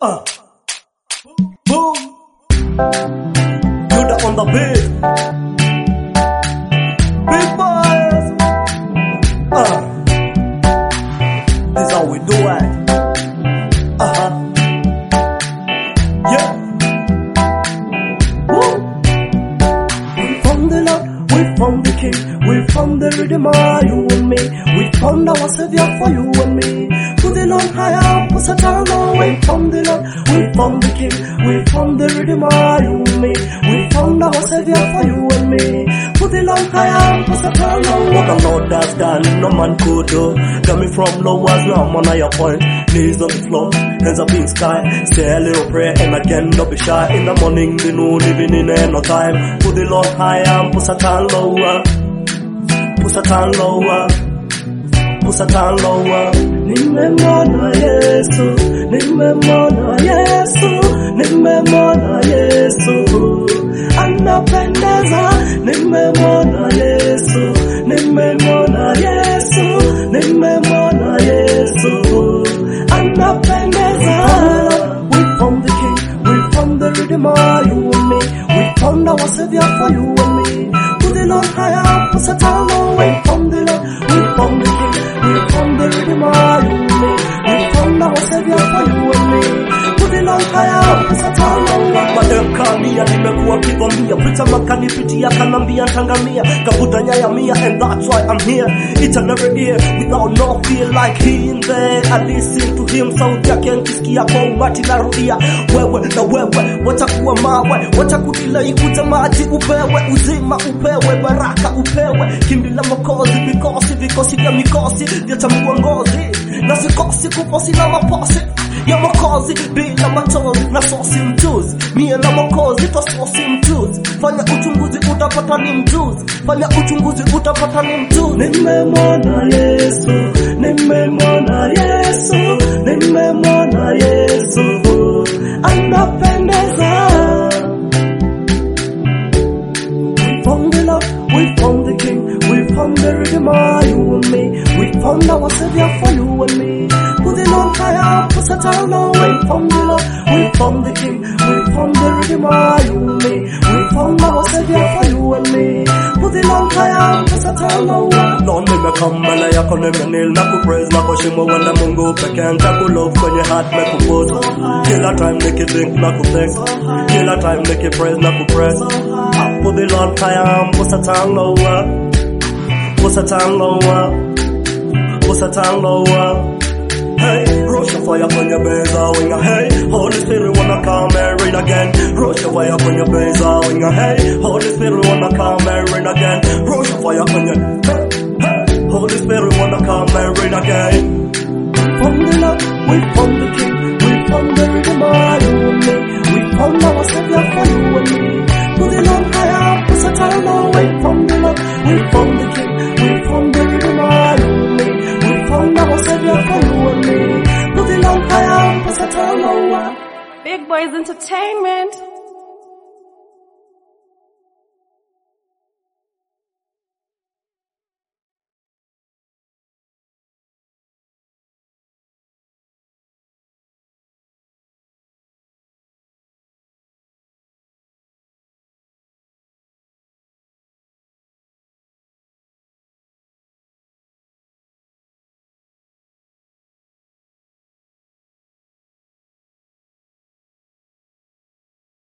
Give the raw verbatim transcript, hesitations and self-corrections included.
Uh. Boom. Judah on the beat. Big boys. Uh. This how we do it. Uh-huh. Yeah. Woo. We found the Lord, we found the King, we found the Redeemer, you and me. We found our Savior for you and me. Put the Lord higher, put Satan away. We found the Lord, we found the King, we found the Redeemer, you and me. We found our Savior for you and me. Put the Lord higher, put Satan away. What the Lord has done, no man could do. Got me from lowers, now I'm on a higher point. Knees on the floor, hands up in sky. Say a little prayer and again don't be shy. In the morning, we know living in no time. Put the Lord higher, put Satan lower. Put Satan lower. Put Satan lower. Nimemwona Yesu, nimemwona Yesu, nimemwona Yesu, anapendeza. Nimemwona Yesu, nimemwona Yesu, nimemwona Yesu, anapendeza. We found the King, we found the Redeemer, you and me. We found our Savior for you and me. Put the Lord higher, put Satan lower. We found the Lord, we found the King, we found the Redeemer, you and me. We found our Savior for you and me. Put the Lord higher, put Satan lower. Madam Kamia, nimekuwa kivamia. Pita makanipitia kanambia tangamia. Kabuta nyaya mia, and that's why I'm here. Each and every year, without no fear like he in there. I listen to him, sauti yake nkisikia kwa umati narudia. Wewe na wewe, wacha kuwa mawe, wacha kudilai kuja maji upewe, uzima upewe, baraka upewe. Kimbila makozi, vikosi, vikosi vya mikosi, vya tambua ngozi. Na sikosi kuposi na maposi ya makozi, bila machozi na sosi mchuzi. Mie na makozi, to sosi mchuzi. Fanya uchunguzi utapata ni mchuzi. Fanya uchunguzi utapata ni mchuzi. Nimemwona Yesu, nimemwona Yesu, nimemwona Yesu, anapendeza. We found the Lord, we found the King, we found the Redeemer, you and me. We found our Savior for you and me. Put the Lord higher, put Satan lower. We found the Lord, we found the King, we found the Redeemer, you and me. We found our Savior for you and me. Put the Lord higher, put Satan lower. Lord, nimekama mbele yako nimenil na kupraise na kuheshimu wenda Mungu pekee. Nitakulove kwenye heart na kupose. Kila time nikithink na kuthank. Kila time nikipraise na kupress. Put the Lord higher, put Satan lower. Put Satan lower. Put Satan lower. Hey, rush your fire on your beza winger. Hey, Holy Spirit wanna come and rain again. Rush your fire on your beza winger. Hey, Holy Spirit wanna come and rain again. Rush your fire on your hey, hey. Holy Spirit wanna come and rain again. From the Lord, we found the King, we found the Redeemer, you and me. We found our Savior for you and me. Put the Lord higher, put Satan lower. We found the Lord, we found the King, we found the Redeemer, you and me. We found our Savior for you and me. Put the Lord higher, put Satan lower. Big Boys Entertainment.